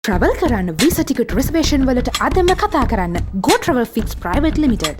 Travel කරන්න visa ticket reservation වලට අදම කතා කරන්න Go Travel Fix Private Limited.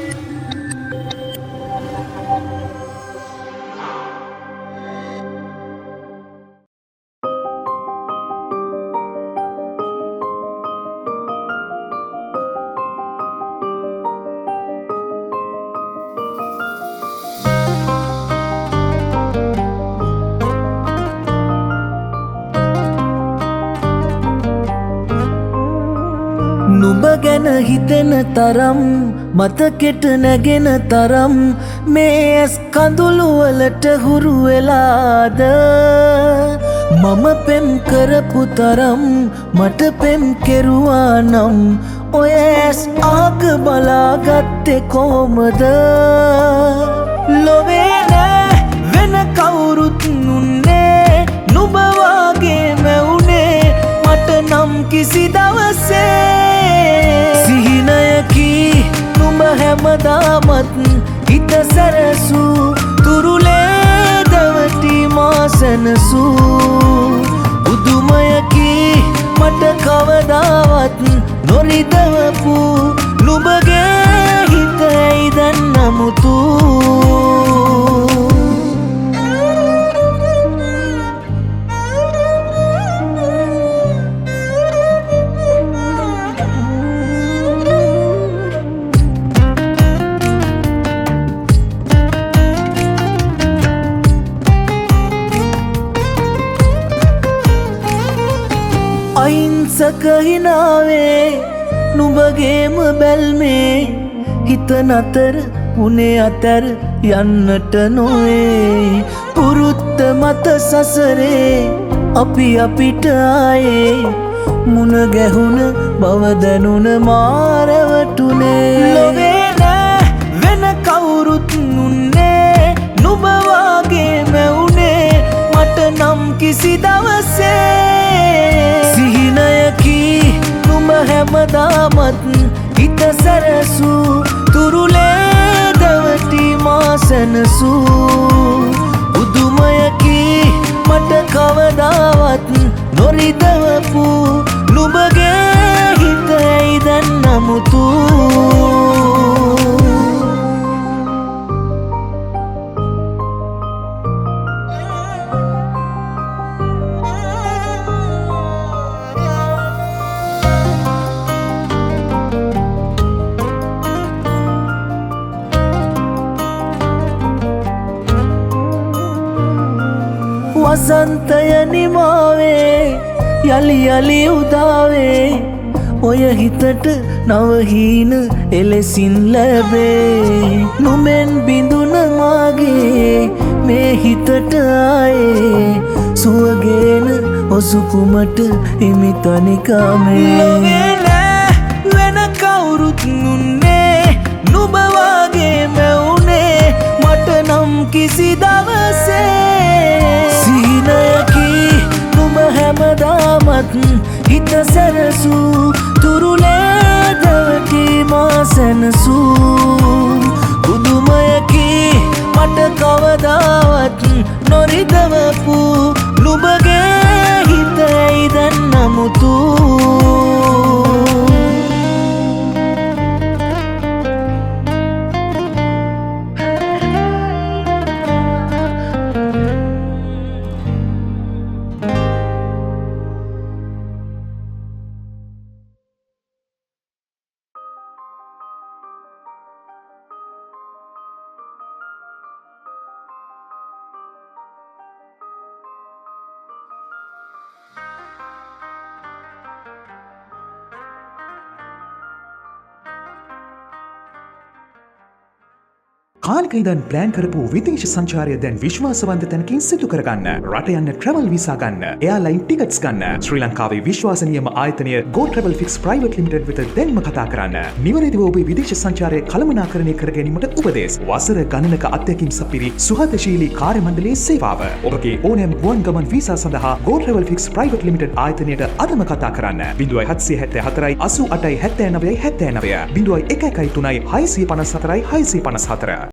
නුඹ ගැන හිතෙන තරම් මතකෙට නැගෙන තරම් මේ ඇස් කඳුළු වලට හුරු වෙලාද මම පෙම් කරපු තරම් මට පෙම් කෙරුවා නම් ඔය ඇස් ආග බලාගත්තේ කොහොමද ලොවේ නෑ වෙන කවුරුත් නුන්නේ නුඹ වාගේ මැවුනේ මට නම් කිසි දවසේ සිහිනයකි නුඹ හැමදාමත් හිත සැරසූ තුරුලේ දවටි මා සැනසූ බුදුමයකි මට කවදාවත් නොරිදවපු නුඹගේ හිත ඇයි දැන් නමුතු අහිංසක හිනාවේ නුඹගේම බැල්මේ හිත නතර උනේ අතර යන්නට නොවේ පුරුත්ත මත සසරේ අපි අපිට ආයේ මුණ ගැහුණ බව දැනුණ මාරවටුනේ ලොවේ නෑ වෙන කවුරුත් නුන්නේ නුඹ වාගේ මැවුනේ මට නම් කිසි දවසේ සිහිනයකි නුඹ හැමදාමත් හිත සැරසූ තුරුලේ දවටි මා සැනසූ බුදුමයකි මට කවදාවත් නොරිදවපු නුඹගේ හිත ඇයි දැන් නමුතු වසන්තය නිමාවේ යලි යලි උදාවේ ඔය හිතට නවහීන එලෙසින් ලැබේ නුමෙන් බිඳුන මාගේ මේ හිතට ආයේ සුවගේන ඔසුකුමට හිමි තනිකාමේ ලොවේ නෑ වෙන කවුරුත් නුන්නේ නුඹ වාගේ මැවුනේ මට නම් කිසි දවසේ සිහිනයකි නුඹ හැමදාමත් හිත සැරසූ තුරුලේ දවටි මා සැනසූ බුදුමයකි මට කවදාවත් නොරිදවපු නුඹගේ හිත ඇයි දැන් නමුතු කාලක ඉඳන් ප්ලෑන් කරපු විදේශ සංචාරය දැන් විශ්වාසවන්ත තැනකින් සිදු කරගන්න රට යන්න ට්‍රැවල් වීසා ගන්න එයාර්ලයින් ටිකට්ස් ගන්න ශ්‍රී ලංකාවේ විශ්වාසනීයම ආයතනය Go Travel Fix Private Limited වෙත දැන්ම කතා කරන්න නිවැරදිව ඔබේ විදේශ සංචාරය කළමනාකරණය කර ගැනීමට උපදෙස් වසර ගණනක අත්දැකීම් සපිරි සුහදශීලී කාර්ය මණ්ඩලයේ සේවාව ඔබගේ ඕනෑම ගුවන් ගමන් වීසා සඳහා Go Travel Fix Private Limited ආයතනයට අදම කතා කරන්න 0774 88 79 79 0113 654